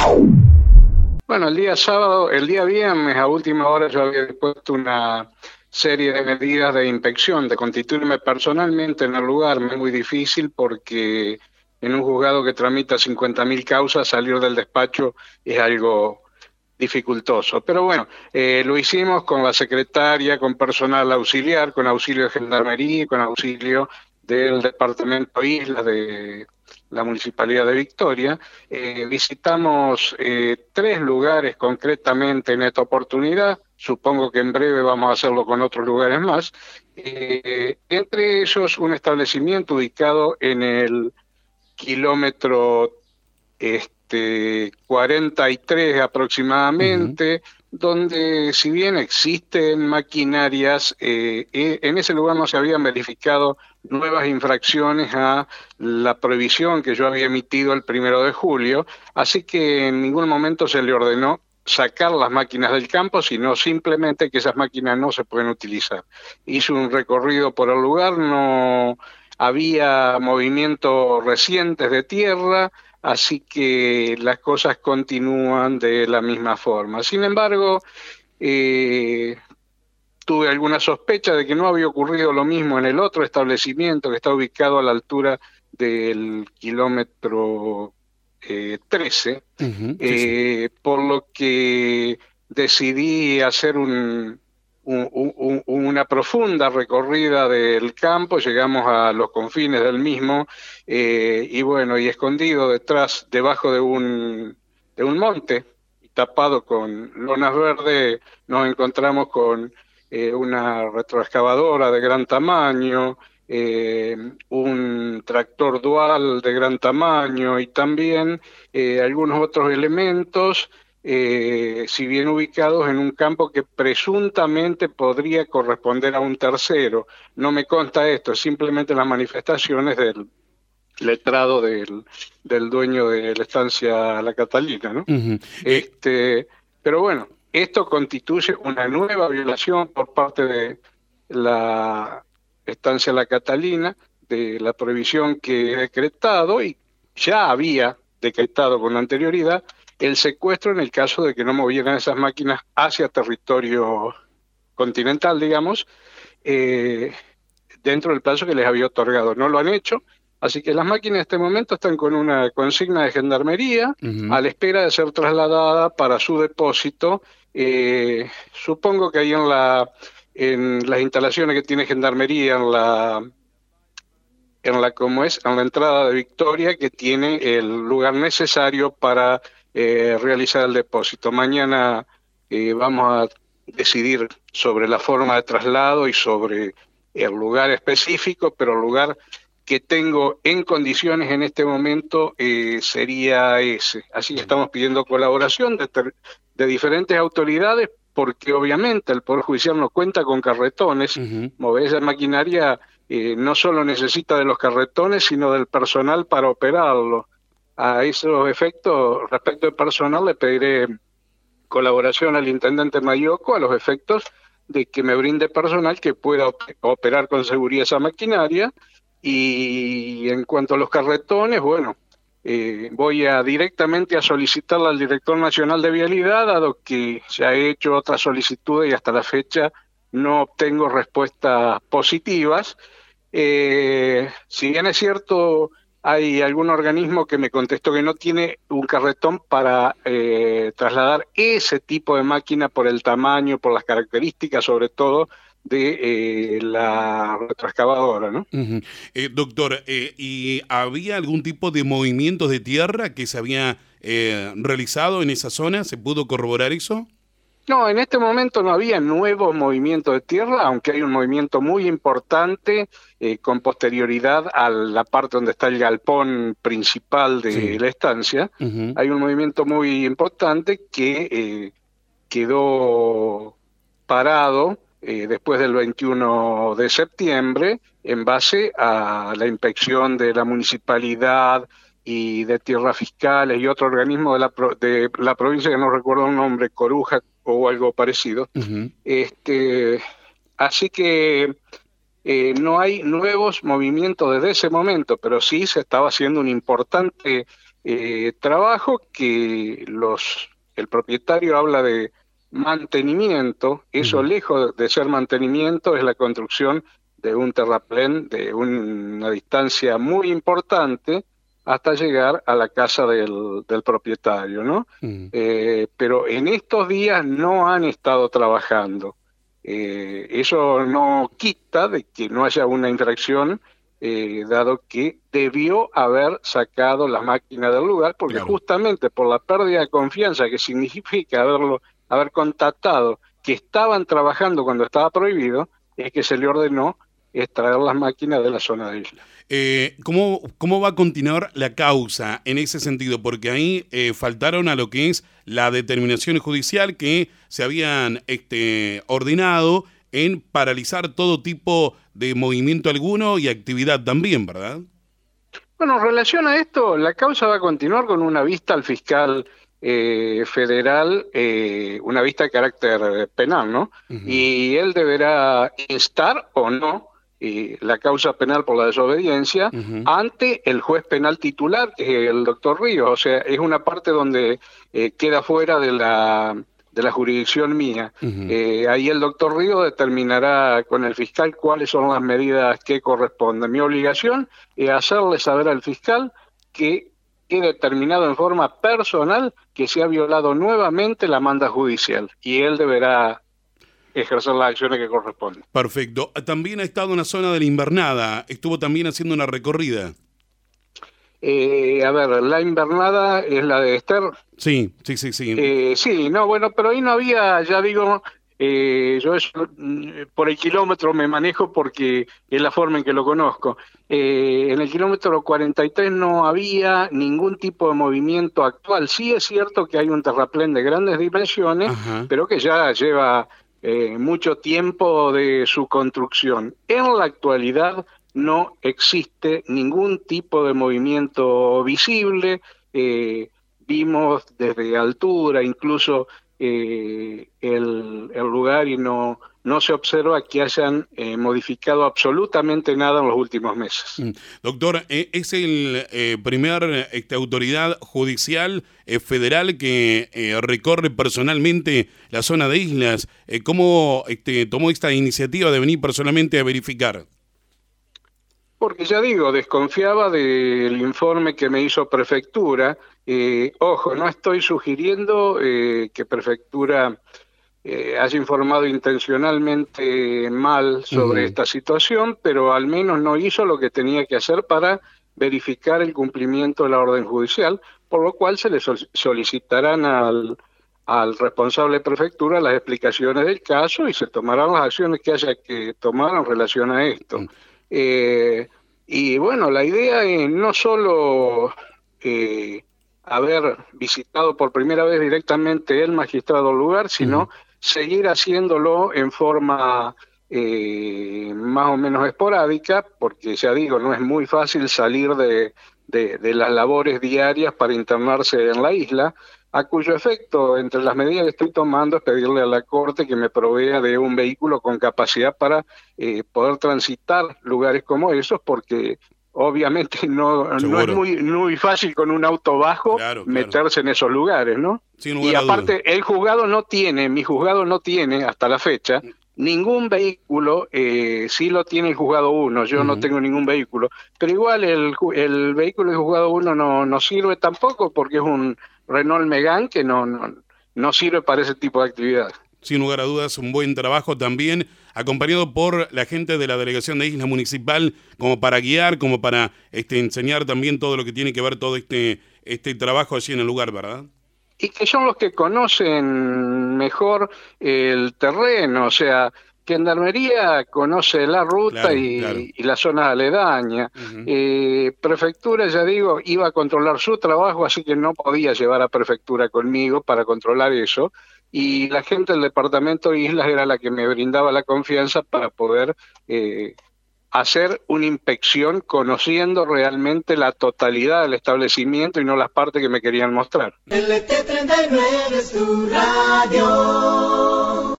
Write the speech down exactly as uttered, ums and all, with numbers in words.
Bueno, el día sábado, el día viernes, a última hora, yo había dispuesto una serie de medidas de inspección, de constituirme personalmente en el lugar. Me es muy difícil porque en un juzgado que tramita cincuenta mil causas, salir del despacho es algo dificultoso. Pero bueno, eh, lo hicimos con la secretaria, con personal auxiliar, con auxilio de gendarmería y con auxilio del departamento Islas de la Municipalidad de Victoria. Eh, visitamos eh, tres lugares concretamente en esta oportunidad. Supongo que en breve vamos a hacerlo con otros lugares más. Eh, entre ellos, un establecimiento ubicado en el kilómetro este, cuarenta y tres aproximadamente, uh-huh. donde si bien existen maquinarias, eh, eh, en ese lugar no se habían verificado nuevas infracciones a la prohibición que yo había emitido el primero de julio, así que en ningún momento se le ordenó sacar las máquinas del campo, sino simplemente que esas máquinas no se pueden utilizar. Hice un recorrido por el lugar, no había movimientos recientes de tierra, así que las cosas continúan de la misma forma. Sin embargo, eh, tuve alguna sospecha de que no había ocurrido lo mismo en el otro establecimiento que está ubicado a la altura del kilómetro eh, trece, uh-huh, eh, sí, sí. Por lo que decidí hacer un, un, un, una profunda recorrida del campo. Llegamos a los confines del mismo, eh, y bueno, y escondido detrás, debajo de un, de un monte, tapado con lonas verdes, nos encontramos con eh, una retroexcavadora de gran tamaño, eh, un tractor dual de gran tamaño y también eh, algunos otros elementos, eh, si bien ubicados en un campo que presuntamente podría corresponder a un tercero. No me consta esto, es simplemente las manifestaciones del letrado del, del dueño de la estancia La Catalina, ¿no? Uh-huh. Este, eh... Pero bueno, esto constituye una nueva violación por parte de la estancia La Catalina de la prohibición que he decretado, y ya había decretado con anterioridad el secuestro en el caso de que no movieran esas máquinas hacia territorio continental, digamos, eh, dentro del plazo que les había otorgado. No lo han hecho. Así que las máquinas en este momento están con una consigna de gendarmería, uh-huh, a la espera de ser trasladada para su depósito. Eh, supongo que ahí en, la, en las instalaciones que tiene gendarmería, en la, en la, ¿cómo es? En la entrada de Victoria, que tiene el lugar necesario para eh, realizar el depósito. Mañana eh, vamos a decidir sobre la forma de traslado y sobre el lugar específico, pero el lugar que tengo en condiciones en este momento eh, sería ese. Así que estamos pidiendo colaboración de, ter- de diferentes autoridades, porque obviamente el Poder Judicial no cuenta con carretones. Uh-huh. Mover esa maquinaria eh, no solo necesita de los carretones, sino del personal para operarlo. A esos efectos, respecto al personal, le pediré colaboración al intendente Mayoco a los efectos de que me brinde personal que pueda op- operar con seguridad esa maquinaria. Y en cuanto a los carretones, bueno, eh, voy a directamente a solicitarle al director nacional de vialidad, dado que ya he hecho otras solicitudes y hasta la fecha no obtengo respuestas positivas. Eh, si bien es cierto, hay algún organismo que me contestó que no tiene un carretón para eh, trasladar ese tipo de máquina por el tamaño, por las características sobre todo, de eh, la retroexcavadora, ¿no? Uh-huh. Eh, doctor, eh, ¿y había algún tipo de movimientos de tierra que se había eh, realizado en esa zona? ¿Se pudo corroborar eso? No, en este momento no había nuevos movimientos de tierra, aunque hay un movimiento muy importante eh, con posterioridad a la parte donde está el galpón principal de sí. la estancia. Uh-huh. Hay un movimiento muy importante que eh, quedó parado eh, después del veintiuno de septiembre, en base a la inspección de la municipalidad y de tierras fiscales y otro organismo de la, pro, de la provincia, que no recuerdo el nombre, Coruja o algo parecido. Uh-huh. Este, así que eh, no hay nuevos movimientos desde ese momento, pero sí se estaba haciendo un importante Eh, trabajo que los el propietario habla de mantenimiento. Eso, Ujú. lejos de ser mantenimiento, es la construcción de un terraplén de una distancia muy importante hasta llegar a la casa del, del propietario, ¿no? Ujú. Eh, pero en estos días no han estado trabajando. Eh, eso no quita de que no haya una infracción, eh, dado que debió haber sacado las máquinas del lugar, porque Claro. justamente por la pérdida de confianza que significa haberlo, haber contactado que estaban trabajando cuando estaba prohibido, es que se le ordenó extraer las máquinas de la zona de isla. Eh, ¿cómo, ¿Cómo va a continuar la causa en ese sentido? Porque ahí eh, faltaron a lo que es la determinación judicial que se habían este, ordenado en paralizar todo tipo de movimiento alguno y actividad también, ¿verdad? Bueno, en relación a esto, la causa va a continuar con una vista al fiscal eh, federal, eh, una vista de carácter penal, ¿no? Ujú. Y él deberá instar o no eh, la causa penal por la desobediencia Ujú. ante el juez penal titular, que es el doctor Ríos. O sea, es una parte donde eh, queda fuera de la, de la jurisdicción mía. Ujú. Eh, ahí el doctor Ríos determinará con el fiscal cuáles son las medidas que corresponden. Mi obligación es hacerle saber al fiscal que he determinado en forma personal que se ha violado nuevamente la manda judicial y él deberá ejercer las acciones que corresponden. Perfecto. También ha estado en la zona de la Invernada, estuvo también haciendo una recorrida. Eh, a ver, la invernada es la de Esther. Sí, sí, sí, sí. Eh, sí, no, bueno, pero ahí no había, ya digo, eh, yo eso, mm, por el kilómetro me manejo porque es la forma en que lo conozco. Eh, en el kilómetro cuarenta y tres no había ningún tipo de movimiento actual. Sí es cierto que hay un terraplén de grandes dimensiones, Ajá. pero que ya lleva eh, mucho tiempo de su construcción. En la actualidad no existe ningún tipo de movimiento visible. Eh, Vimos desde altura incluso eh, el, el lugar y no, no se observa que hayan eh, modificado absolutamente nada en los últimos meses. Mm. Doctor, eh, es el eh, primer este, autoridad judicial eh, federal que eh, recorre personalmente la zona de islas. Eh, ¿Cómo este, tomó esta iniciativa de venir personalmente a verificar? Porque ya digo, desconfiaba del informe que me hizo Prefectura. Eh, ojo, no estoy sugiriendo eh, que Prefectura eh, haya informado intencionalmente mal sobre Ujú. esta situación, pero al menos no hizo lo que tenía que hacer para verificar el cumplimiento de la orden judicial, por lo cual se le sol- solicitarán al, al responsable de Prefectura las explicaciones del caso y se tomarán las acciones que haya que tomar en relación a esto. Mm. Eh, y bueno, la idea es no solo eh, haber visitado por primera vez directamente el magistrado lugar, Ujú. sino seguir haciéndolo en forma eh, más o menos esporádica, porque ya digo, no es muy fácil salir de, de, de las labores diarias para internarse en la isla, a cuyo efecto, entre las medidas que estoy tomando, es pedirle a la Corte que me provea de un vehículo con capacidad para eh, poder transitar lugares como esos, porque obviamente no, no es Seguro. muy, muy fácil con un auto bajo Claro, claro. meterse en esos lugares, ¿no? Sin Y lugar a dudas. aparte, el juzgado no tiene, mi juzgado no tiene hasta la fecha ningún vehículo. Eh, sí lo tiene el juzgado uno, yo no Ujú. tengo ningún vehículo, pero igual el, ju- el vehículo del juzgado uno no, no sirve tampoco porque es un Renault Megane que no, no, no sirve para ese tipo de actividad. Sin lugar a dudas, un buen trabajo también, acompañado por la gente de la Delegación de Isla Municipal, como para guiar, como para este, enseñar también todo lo que tiene que ver todo este, este trabajo allí en el lugar, ¿verdad? Y que son los que conocen mejor el terreno, o sea, Gendarmería conoce la ruta Claro, claro. y, y la zona aledaña. Ujú. Eh, Prefectura, ya digo, iba a controlar su trabajo, así que no podía llevar a Prefectura conmigo para controlar eso. Y la gente del Departamento de Islas era la que me brindaba la confianza para poder eh, hacer una inspección conociendo realmente la totalidad del establecimiento y no las partes que me querían mostrar. L T treinta y nueve es tu radio.